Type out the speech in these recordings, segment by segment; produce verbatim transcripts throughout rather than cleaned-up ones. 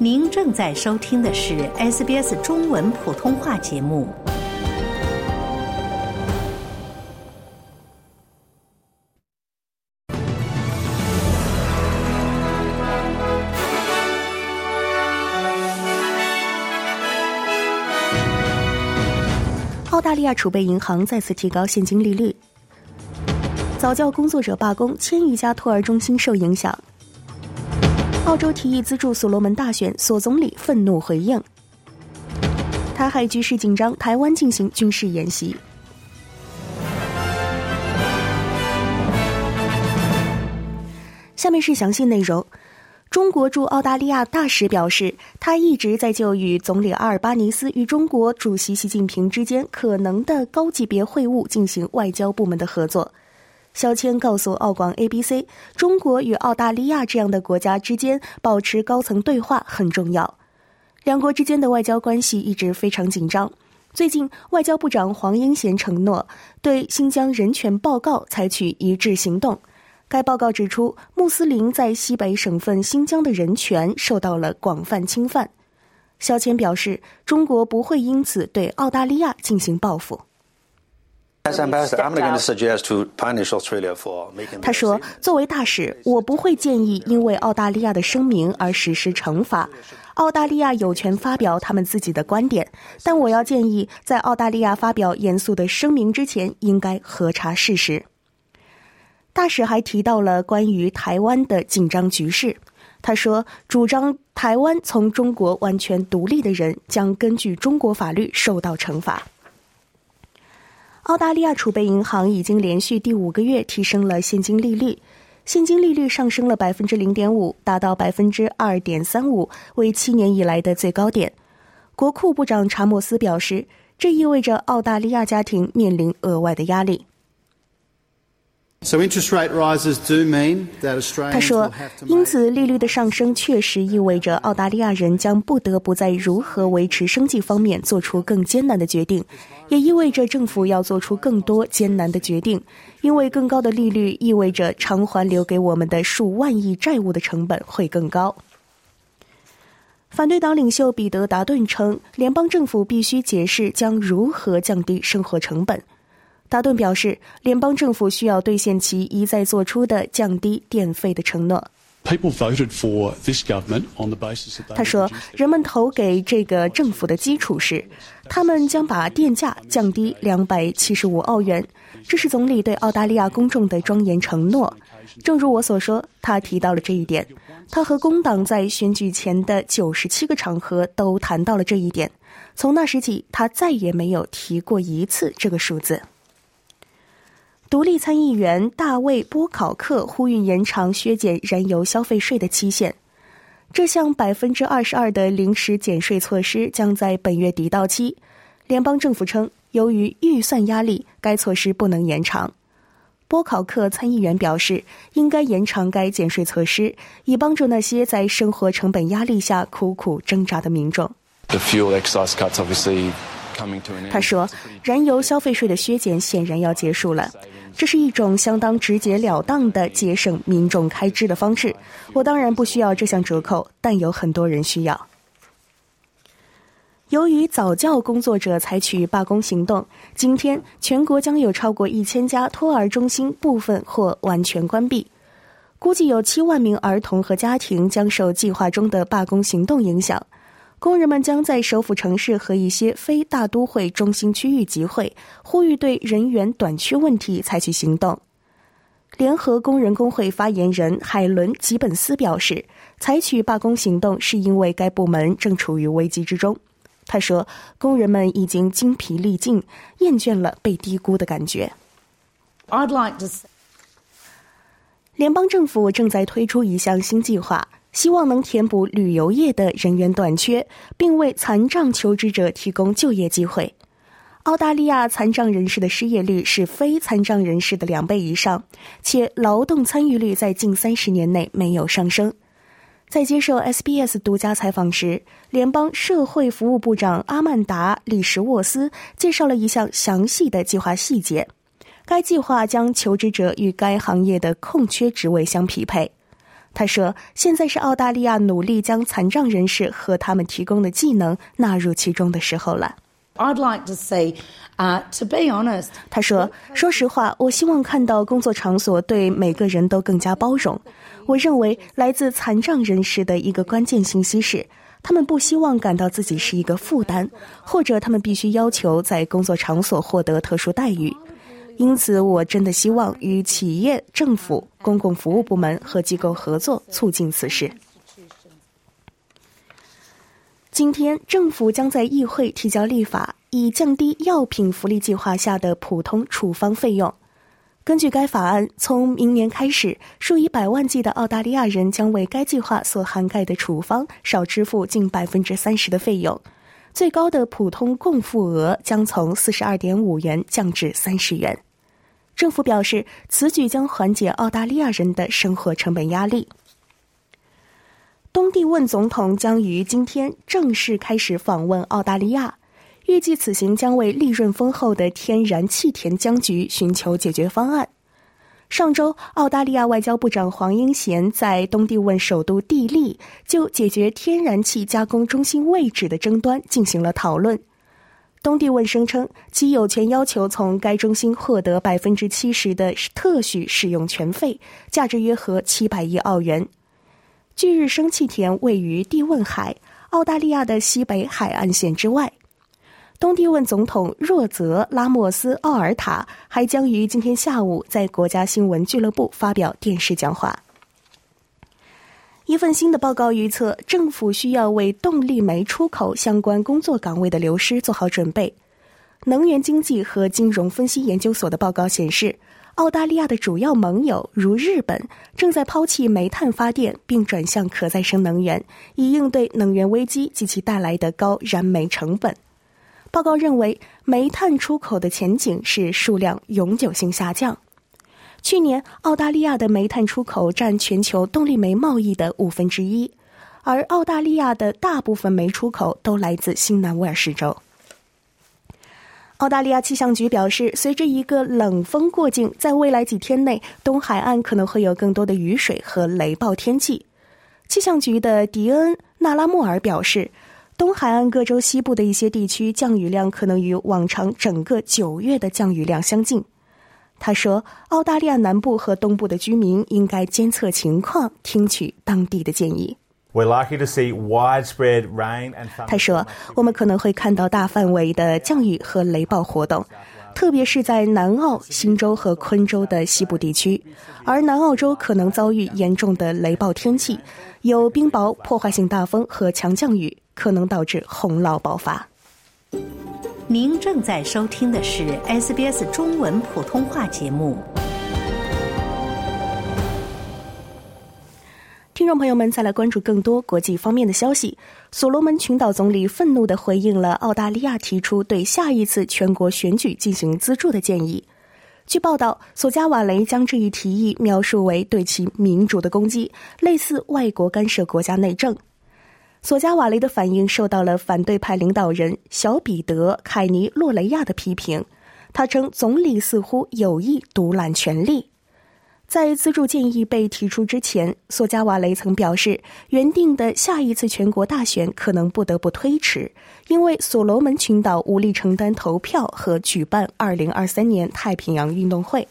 您正在收听的是 S B S 中文普通话节目。 澳大利亚储备银行再次提高现金利率。早教工作者罢工，千余家托儿中心受影响。澳洲提议资助所罗门大选，索总理愤怒回应。台海局势紧张，台湾进行军事演习。下面是详细内容。中国驻澳大利亚大使表示，他一直在就与总理阿尔巴尼斯与中国主席习近平之间可能的高级别会晤进行外交部门的合作。肖谦告诉澳广 A B C， 中国与澳大利亚这样的国家之间保持高层对话很重要。两国之间的外交关系一直非常紧张。最近，外交部长黄英贤承诺对新疆人权报告采取一致行动。该报告指出，穆斯林在西北省份新疆的人权受到了广泛侵犯。肖谦表示，中国不会因此对澳大利亚进行报复。他说，作为大使，我不会建议因为澳大利亚的声明而实施惩罚。澳大利亚有权发表他们自己的观点，但我要建议在澳大利亚发表严肃的声明之前，应该核查事实。大使还提到了关于台湾的紧张局势。他说，主张台湾从中国完全独立的人将根据中国法律受到惩罚。澳大利亚储备银行已经连续第五个月提升了现金利率，现金利率上升了 百分之零点五， 达到 百分之二点三五， 为七年以来的最高点。国库部长查莫斯表示，这意味着澳大利亚家庭面临额外的压力。 So interest rate rises do mean that Australians 他说， will have to 因 make 此利率的上升确实意味着澳大利亚人将不得不在如何维持生计方面做出更艰难的决定，也意味着政府要做出更多艰难的决定，因为更高的利率意味着偿还留给我们的数万亿债务的成本会更高。反对党领袖彼得·达顿称，联邦政府必须解释将如何降低生活成本。达顿表示，联邦政府需要兑现其一再做出的降低电费的承诺。他说，人们投给这个政府的基础是，他们将把电价降低两百七十五澳元，这是总理对澳大利亚公众的庄严承诺。正如我所说，他提到了这一点。他和工党在选举前的九十七个场合都谈到了这一点。从那时起，他再也没有提过一次这个数字。独立参议员大卫·波考克呼吁延长削减燃油消费税的期限。这项 百分之二十二 的临时减税措施将在本月底到期。联邦政府称，由于预算压力，该措施不能延长。波考克参议员表示，应该延长该减税措施，以帮助那些在生活成本压力下苦苦挣扎的民众。他说，燃油消费税的削减显然要结束了，这是一种相当直截了当的节省民众开支的方式。我当然不需要这项折扣，但有很多人需要。由于早教工作者采取罢工行动，今天全国将有超过一千家托儿中心部分或完全关闭。估计有七万名儿童和家庭将受计划中的罢工行动影响。工人们将在首府城市和一些非大都会中心区域集会，呼吁对人员短缺问题采取行动。联合工人工会发言人海伦·吉本斯表示，采取罢工行动是因为该部门正处于危机之中。他说，工人们已经精疲力尽，厌倦了被低估的感觉。 I'd like to say... 联邦政府正在推出一项新计划，希望能填补旅游业的人员短缺，并为残障求职者提供就业机会。澳大利亚残障人士的失业率是非残障人士的两倍以上，且劳动参与率在近三十年内没有上升。在接受 S B S 独家采访时，联邦社会服务部长阿曼达·里什沃斯介绍了一项详细的计划细节。该计划将求职者与该行业的空缺职位相匹配。 他说，现在是澳大利亚努力将残障人士和他们提供的技能纳入其中的时候了。 I'd like to say, uh, to be honest, 他说，说实话，我希望看到工作场所对每个人都更加包容。我认为来自残障人士的一个关键信息是，他们不希望感到自己是一个负担，或者他们必须要求在工作场所获得特殊待遇。因此，我真的希望与企业、政府、公共服务部门和机构合作，促进此事。今天，政府将在议会提交立法，以降低药品福利计划下的普通处方费用。根据该法案，从明年开始，数以百万计的澳大利亚人将为该计划所涵盖的处方少支付近百分之三十的费用。最高的普通共付额将从四十二点五元降至三十元。政府表示，此举将缓解澳大利亚人的生活成本压力。东帝汶总统将于今天正式开始访问澳大利亚，预计此行将为利润丰厚的天然气田僵局寻求解决方案。上周，澳大利亚外交部长黄英贤在东帝汶首都蒂利就解决天然气加工中心位置的争端进行了讨论。东帝汶声称，其有权要求从该中心获得 百分之七十 的特许使用权费，价值约合七百亿澳元。巨日生气田位于帝汶海，澳大利亚的西北海岸线之外。东帝汶总统若泽拉莫斯奥尔塔还将于今天下午在国家新闻俱乐部发表电视讲话。一份新的报告预测，政府需要为动力煤出口相关工作岗位的流失做好准备。能源经济和金融分析研究所的报告显示，澳大利亚的主要盟友如日本正在抛弃煤炭发电，并转向可再生能源，以应对能源危机及其带来的高燃煤成本。报告认为，煤炭出口的前景是数量永久性下降。去年，澳大利亚的煤炭出口占全球动力煤贸易的五分之一，而澳大利亚的大部分煤出口都来自新南威尔士州。澳大利亚气象局表示，随着一个冷锋过境，在未来几天内，东海岸可能会有更多的雨水和雷暴天气。气象局的迪恩·纳拉莫尔表示，东海岸各州西部的一些地区降雨量可能与往常整个九月的降雨量相近。他说，澳大利亚南部和东部的居民应该监测情况，听取当地的建议。他说，我们可能会看到大范围的降雨和雷暴活动，特别是在南澳、新州和昆州的西部地区，而南澳洲可能遭遇严重的雷暴天气，有冰雹、破坏性大风和强降雨，可能导致洪涝爆发。 您正在收听的是 S B S 中文普通话节目。 听众朋友们，再来关注更多国际方面的消息。所罗门群岛总理愤怒地回应了澳大利亚提出对下一次全国选举进行资助的建议。据报道，索加瓦雷将这一提议描述为对其民主的攻击，类似外国干涉国家内政。索加瓦雷的反应受到了反对派领导人小彼得·凯尼洛雷亚的批评，他称总理似乎有意独揽权力。在资助建议被提出之前，索加瓦雷曾表示，原定的下一次全国大选可能不得不推迟，因为所罗门群岛无力承担投票和举办二零二三年太平洋运动会。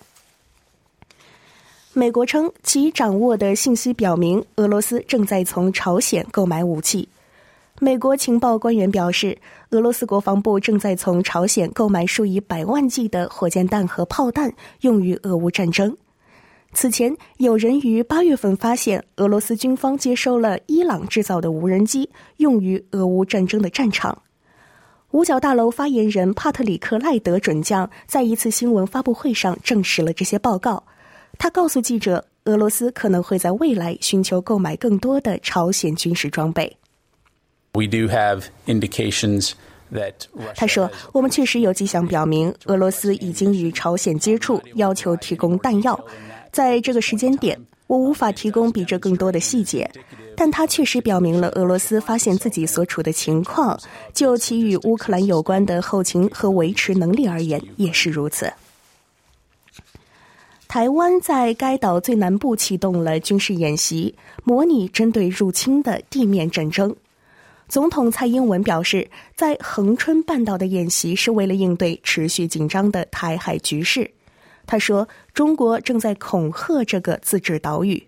美国称，其掌握的信息表明，俄罗斯正在从朝鲜购买武器。美国情报官员表示，俄罗斯国防部正在从朝鲜购买数以百万计的火箭弹和炮弹，用于俄乌战争。此前，有人于八月份发现，俄罗斯军方接收了伊朗制造的无人机，用于俄乌战争的战场。五角大楼发言人帕特里克·赖德准将在一次新闻发布会上证实了这些报告。他告诉记者，俄罗斯可能会在未来寻求购买更多的朝鲜军事装备。 We do have indications that 他说，我们确实有迹象表明，俄罗斯已经与朝鲜接触，要求提供弹药。在这个时间点，我无法提供比这更多的细节，但它确实表明了俄罗斯发现自己所处的情况，就其与乌克兰有关的后勤和维持能力而言也是如此。 台湾在该岛最南部启动了军事演习，模拟针对入侵的地面战争。总统蔡英文表示，在恒春半岛的演习是为了应对持续紧张的台海局势。他说，中国正在恐吓这个自治岛屿。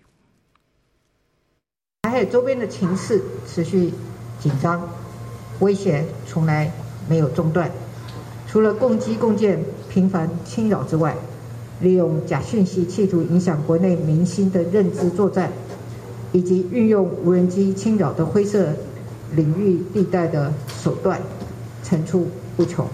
台海周边的情势持续紧张，威胁从来没有中断。除了共机共建频繁侵扰之外，利用假讯息企图影响国内民心的认知作战，以及运用无人机侵扰的灰色领域地带的手段层出不穷。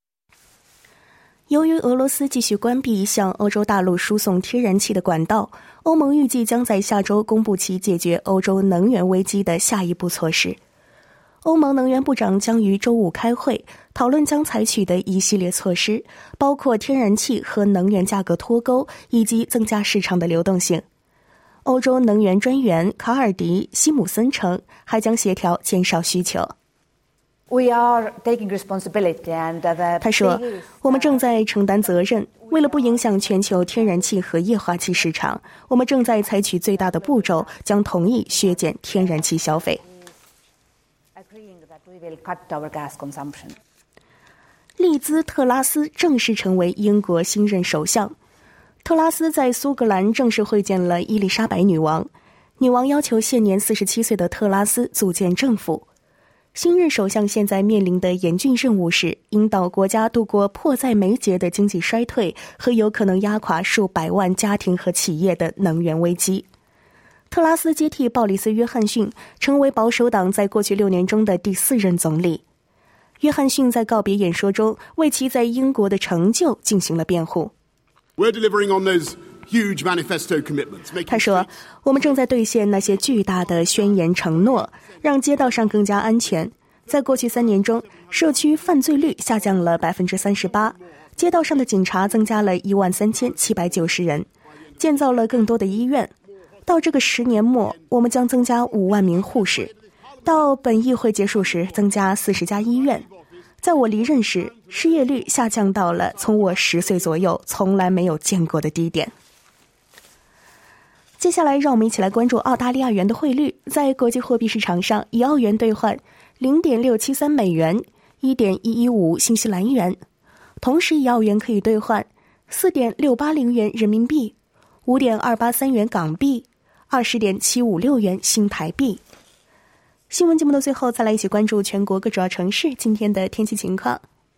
由于俄罗斯继续关闭向欧洲大陆输送天然气的管道，欧盟预计将在下周公布其解决欧洲能源危机的下一步措施。欧盟能源部长将于周五开会，讨论将采取的一系列措施，包括天然气和能源价格脱钩，以及增加市场的流动性。欧洲能源专员卡尔迪·西姆森称，还将协调减少需求。 We are taking responsibility and the... 他说，我们正在承担责任，为了不影响全球天然气和液化气市场，我们正在采取最大的步骤，将同意削减天然气消费。利兹·特拉斯正式成为英国新任首相。特拉斯在苏格兰正式会见了伊丽莎白女王，女王要求现年四十七岁的特拉斯组建政府。新任首相现在面临的严峻任务是引导国家度过迫在眉睫的经济衰退和有可能压垮数百万家庭和企业的能源危机。特拉斯接替鲍里斯·约翰逊，成为保守党在过去六年中的第四任总理。约翰逊在告别演说中为其在英国的成就进行了辩护。 We're delivering on those huge manifesto commitments. 他说，我们正在兑现那些巨大的宣言承诺，让街道上更加安全。在过去三年中，社区犯罪率下降了百分之三十八，街道上的警察增加了一万三千七百九十人，建造了更多的医院。到这个十年末，我们将增加五万名护士。到本议会结束时，增加四十家医院。在我离任时，失业率下降到了从我十岁左右从来没有见过的低点。接下来，让我们一起来关注澳大利亚元的汇率。在国际货币市场上，一澳元兑换 零点六七三美元， 一点一一五新西兰元。同时，一澳元可以兑换 四点六八零元人民币， 五点二八三元港币， 二十点七五六元新台币。新闻节目的最后，再来一起关注全国各主要城市今天的天气情况。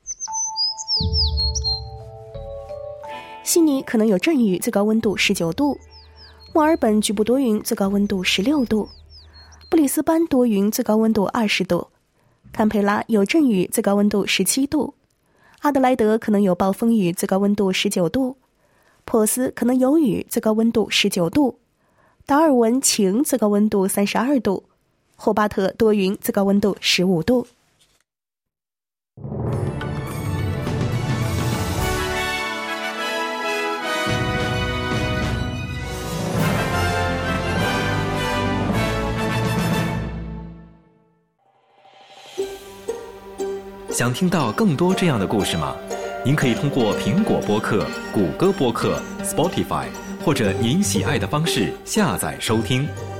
悉尼可能有阵雨，最高温度十九度；墨尔本局部多云，最高温度十六度；布里斯班多云，最高温度二十度；堪培拉有阵雨，最高温度十七度；阿德莱德可能有暴风雨，最高温度十九度；珀斯可能有雨，最高温度十九度；达尔文晴，最高温度三十二度；霍巴特多云，最高温度十五度。 想听到更多这样的故事吗？您可以通过苹果播客、谷歌播客、Spotify 或者您喜爱的方式下载收听。